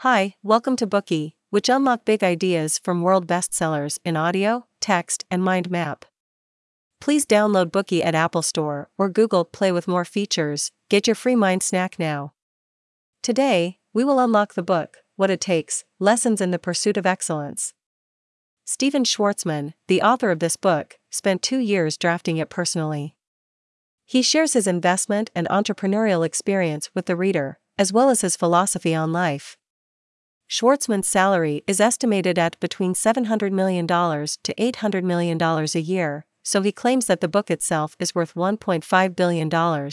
Hi, welcome to Bookey, which unlock big ideas from world bestsellers in audio, text, and mind map. Please download Bookey at Apple Store or Google Play with more features. Get your free mind snack now. Today, we will unlock the book, What It Takes: Lessons in the Pursuit of Excellence. Stephen Schwarzman, the author of this book, spent 2 years drafting it personally. He shares his investment and entrepreneurial experience with the reader, as well as his philosophy on life. Schwarzman's salary is estimated at between $700 million to $800 million a year, so he claims that the book itself is worth $1.5 billion.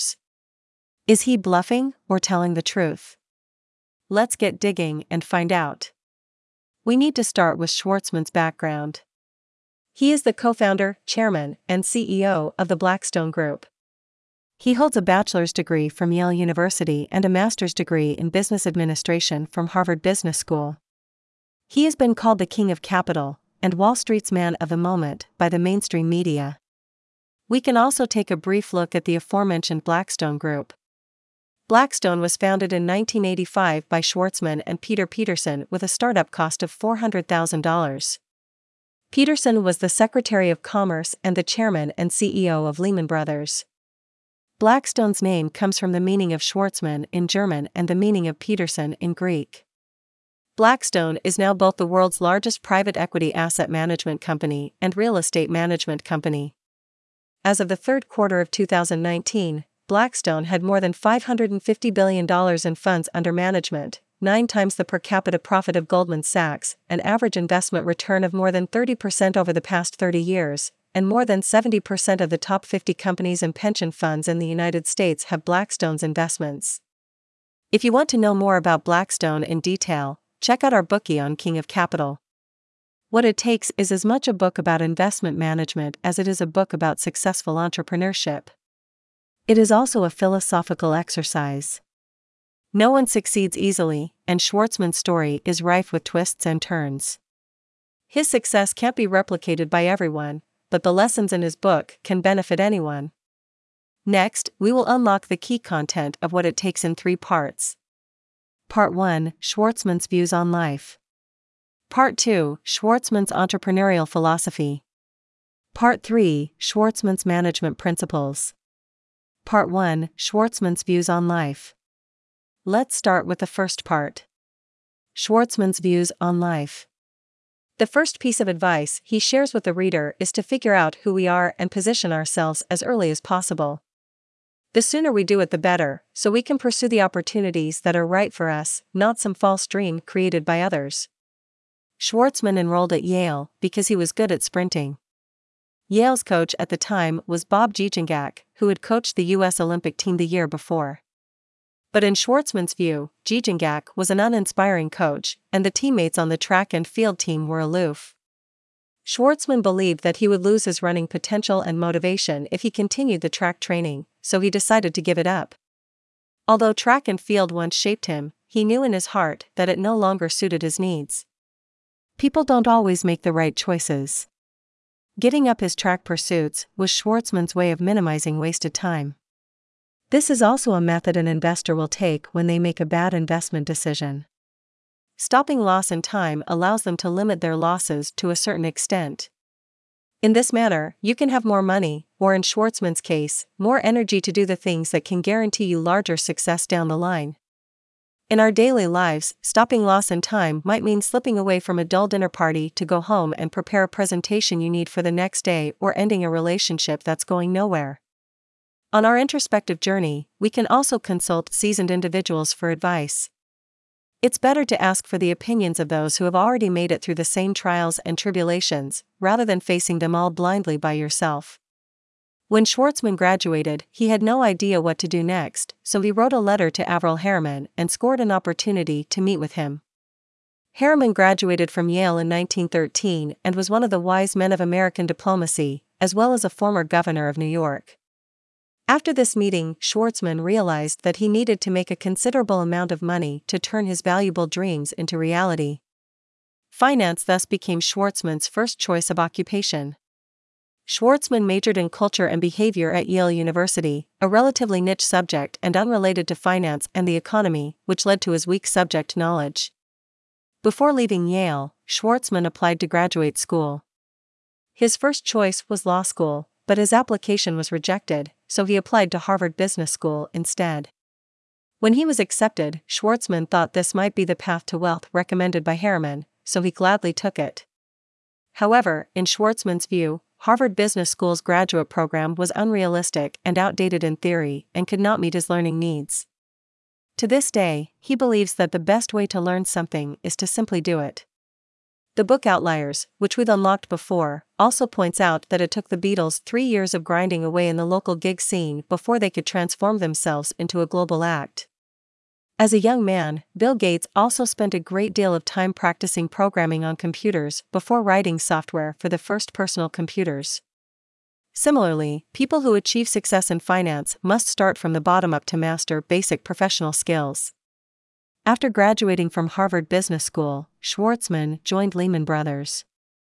Is he bluffing or telling the truth? Let's get digging and find out. We need to start with Schwarzman's background. He is the co-founder, chairman, and CEO of the Blackstone Group. He holds a bachelor's degree from Yale University and a master's degree in business administration from Harvard Business School. He has been called the king of capital and Wall Street's man of the moment by the mainstream media. We can also take a brief look at the aforementioned Blackstone Group. Blackstone was founded in 1985 by Schwarzman and Peter Peterson with a startup cost of $400,000. Peterson was the Secretary of Commerce and the chairman and CEO of Lehman Brothers. Blackstone's name comes from the meaning of Schwarzman in German and the meaning of Peterson in Greek. Blackstone is now both the world's largest private equity asset management company and real estate management company. As of the third quarter of 2019, Blackstone had more than $550 billion in funds under management, 9 times the per capita profit of Goldman Sachs, an average investment return of more than 30% over the past 30 years, and more than 70% of the top 50 companies and pension funds in the United States have Blackstone's investments. If you want to know more about Blackstone in detail, check out our Bookey on King of Capital. What It Takes is as much a book about investment management as it is a book about successful entrepreneurship. It is also a philosophical exercise. No one succeeds easily, and Schwarzman's story is rife with twists and turns. His success can't be replicated by everyone, but the lessons in his book can benefit anyone. Next, we will unlock the key content of What It Takes in 3 parts. Part 1: Schwarzman's views on life. Part 2: Schwarzman's entrepreneurial philosophy. Part 3: Schwarzman's management principles. Part 1: Schwarzman's views on life. Let's start with the first part. Schwarzman's views on life. The first piece of advice he shares with the reader is to figure out who we are and position ourselves as early as possible. The sooner we do it, the better, so we can pursue the opportunities that are right for us, not some false dream created by others. Schwarzman enrolled at Yale because he was good at sprinting. Yale's coach at the time was Bob Giegengack, who had coached the U.S. Olympic team the year before. But in Schwarzman's view, Giegengack was an uninspiring coach, and the teammates on the track and field team were aloof. Schwarzman believed that he would lose his running potential and motivation if he continued the track training, so he decided to give it up. Although track and field once shaped him, he knew in his heart that it no longer suited his needs. People don't always make the right choices. Giving up his track pursuits was Schwarzman's way of minimizing wasted time. This is also a method an investor will take when they make a bad investment decision. Stopping loss in time allows them to limit their losses to a certain extent. In this manner, you can have more money, or in Schwarzman's case, more energy to do the things that can guarantee you larger success down the line. In our daily lives, stopping loss in time might mean slipping away from a dull dinner party to go home and prepare a presentation you need for the next day, or ending a relationship that's going nowhere. On our introspective journey, we can also consult seasoned individuals for advice. It's better to ask for the opinions of those who have already made it through the same trials and tribulations, rather than facing them all blindly by yourself. When Schwarzman graduated, he had no idea what to do next, so he wrote a letter to Averell Harriman and scored an opportunity to meet with him. Harriman graduated from Yale in 1913 and was one of the wise men of American diplomacy, as well as a former governor of New York. After this meeting, Schwarzman realized that he needed to make a considerable amount of money to turn his valuable dreams into reality. Finance thus became Schwarzman's first choice of occupation. Schwarzman majored in culture and behavior at Yale University, a relatively niche subject and unrelated to finance and the economy, which led to his weak subject knowledge. Before leaving Yale, Schwartzman applied to graduate school. His first choice was law school, but his application was rejected, so he applied to Harvard Business School instead. When he was accepted, Schwartzman thought this might be the path to wealth recommended by Harriman, so he gladly took it. However, in Schwartzman's view, Harvard Business School's graduate program was unrealistic and outdated in theory and could not meet his learning needs. To this day, he believes that the best way to learn something is to simply do it. The book Outliers, which we've unlocked before, also points out that it took the Beatles 3 years of grinding away in the local gig scene before they could transform themselves into a global act. As a young man, Bill Gates also spent a great deal of time practicing programming on computers before writing software for the first personal computers. Similarly, people who achieve success in finance must start from the bottom up to master basic professional skills. After graduating from Harvard Business School, Schwartzman joined Lehman Brothers.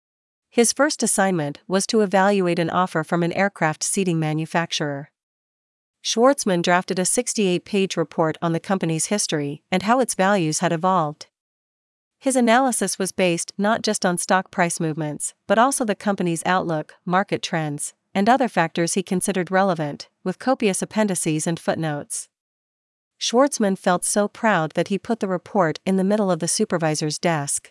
His first assignment was to evaluate an offer from an aircraft seating manufacturer. Schwartzman drafted a 68-page report on the company's history and how its values had evolved. His analysis was based not just on stock price movements, but also the company's outlook, market trends, and other factors he considered relevant, with copious appendices and footnotes. Schwartzman felt so proud that he put the report in the middle of the supervisor's desk.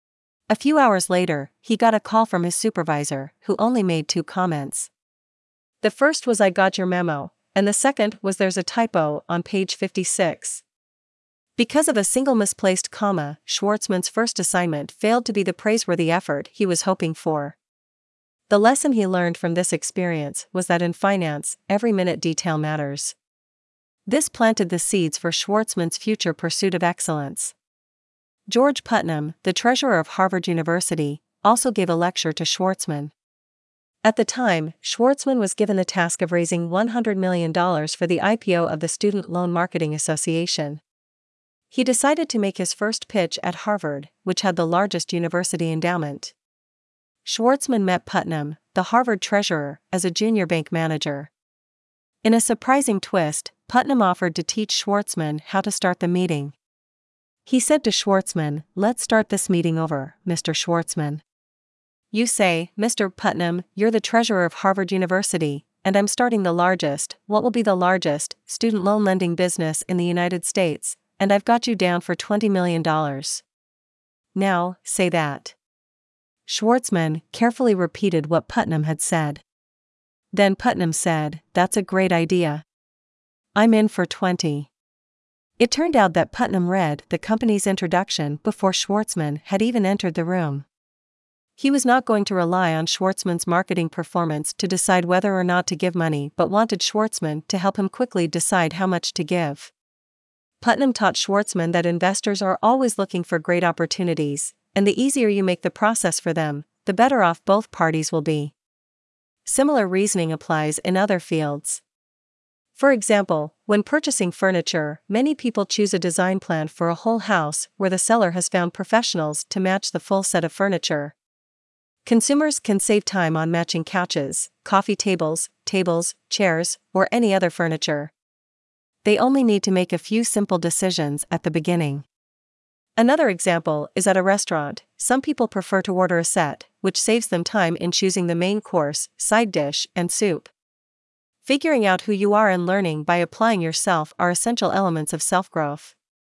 A few hours later, he got a call from his supervisor, who only made 2 comments. The first was, "I got your memo," and the second was, "There's a typo on page 56. Because of a single misplaced comma, Schwartzman's first assignment failed to be the praiseworthy effort he was hoping for. The lesson he learned from this experience was that in finance, every minute detail matters. This planted the seeds for Schwartzman's future pursuit of excellence. George Putnam, the treasurer of Harvard University, also gave a lecture to Schwartzman. At the time, Schwartzman was given the task of raising $100 million for the IPO of the Student Loan Marketing Association. He decided to make his first pitch at Harvard, which had the largest university endowment. Schwartzman met Putnam, the Harvard treasurer, as a junior bank manager. In a surprising twist, Putnam offered to teach Schwartzman how to start the meeting. He said to Schwartzman, "Let's start this meeting over, Mr. Schwartzman. You say, Mr. Putnam, you're the treasurer of Harvard University, and I'm starting the largest, what will be the largest, student loan lending business in the United States, and I've got you down for $20 million. Now, say that." Schwartzman carefully repeated what Putnam had said. Then Putnam said, "That's a great idea. I'm in for 20. It turned out that Putnam read the company's introduction before Schwartzman had even entered the room. He was not going to rely on Schwartzman's marketing performance to decide whether or not to give money, but wanted Schwartzman to help him quickly decide how much to give. Putnam taught Schwartzman that investors are always looking for great opportunities, and the easier you make the process for them, the better off both parties will be. Similar reasoning applies in other fields. For example, when purchasing furniture, many people choose a design plan for a whole house where the seller has found professionals to match the full set of furniture. Consumers can save time on matching couches, coffee tables, chairs, or any other furniture. They only need to make a few simple decisions at the beginning. Another example is at a restaurant. Some people prefer to order a set, which saves them time in choosing the main course, side dish, and soup. Figuring out who you are and learning by applying yourself are essential elements of self-growth.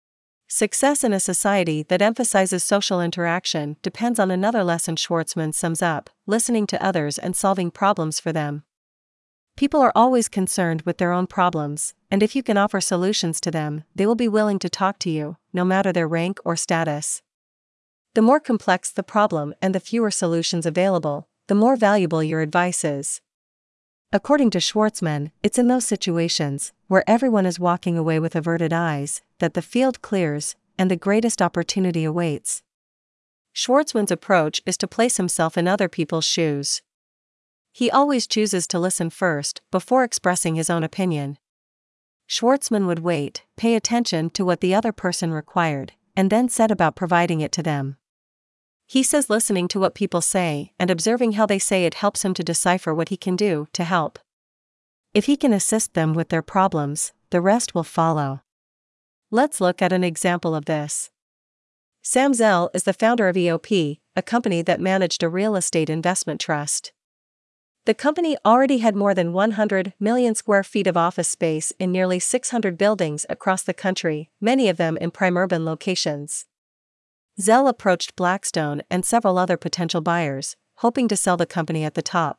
Success in a society that emphasizes social interaction depends on another lesson Schwartzman sums up: listening to others and solving problems for them. People are always concerned with their own problems, and if you can offer solutions to them, they will be willing to talk to you, no matter their rank or status. The more complex the problem and the fewer solutions available, the more valuable your advice is. According to Schwartzman, it's in those situations, where everyone is walking away with averted eyes, that the field clears, and the greatest opportunity awaits. Schwartzman's approach is to place himself in other people's shoes. He always chooses to listen first, before expressing his own opinion. Schwartzman would wait, pay attention to what the other person required, and then set about providing it to them. He says listening to what people say and observing how they say it helps him to decipher what he can do to help. If he can assist them with their problems, the rest will follow. Let's look at an example of this. Sam Zell is the founder of EOP, a company that managed a real estate investment trust. The company already had more than 100 million square feet of office space in nearly 600 buildings across the country, many of them in prime urban locations. Zell approached Blackstone and several other potential buyers, hoping to sell the company at the top.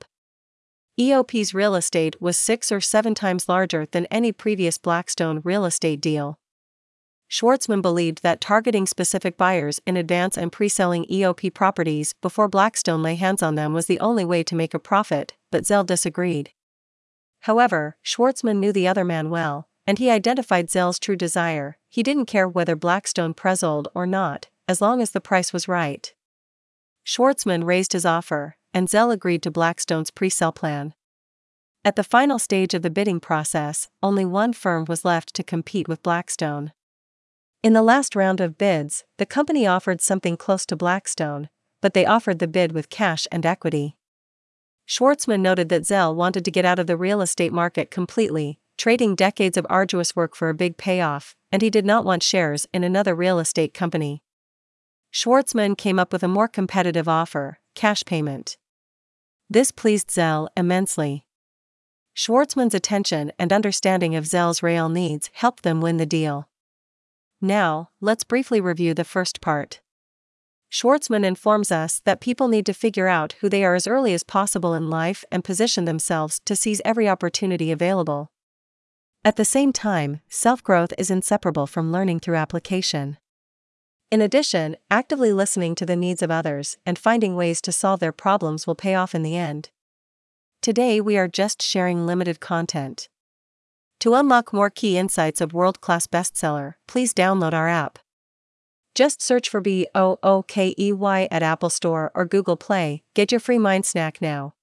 EOP's real estate was 6 or 7 times larger than any previous Blackstone real estate deal. Schwartzman believed that targeting specific buyers in advance and pre-selling EOP properties before Blackstone lay hands on them was the only way to make a profit, but Zell disagreed. However, Schwartzman knew the other man well, and he identified Zell's true desire. He didn't care whether Blackstone pre-sold or not, as long as the price was right. Schwartzman raised his offer, and Zell agreed to Blackstone's pre-sell plan. At the final stage of the bidding process, only one firm was left to compete with Blackstone. In the last round of bids, the company offered something close to Blackstone, but they offered the bid with cash and equity. Schwartzman noted that Zell wanted to get out of the real estate market completely, trading decades of arduous work for a big payoff, and he did not want shares in another real estate company. Schwartzman came up with a more competitive offer: cash payment. This pleased Zell immensely. Schwartzman's attention and understanding of Zell's real needs helped them win the deal. Now, let's briefly review the first part. Schwartzman informs us that people need to figure out who they are as early as possible in life and position themselves to seize every opportunity available. At the same time, self-growth is inseparable from learning through application. In addition, actively listening to the needs of others and finding ways to solve their problems will pay off in the end. Today we are just sharing limited content. To unlock more key insights of world-class bestseller, please download our app. Just search for BOOKEY at Apple Store or Google Play. Get your free mind snack now.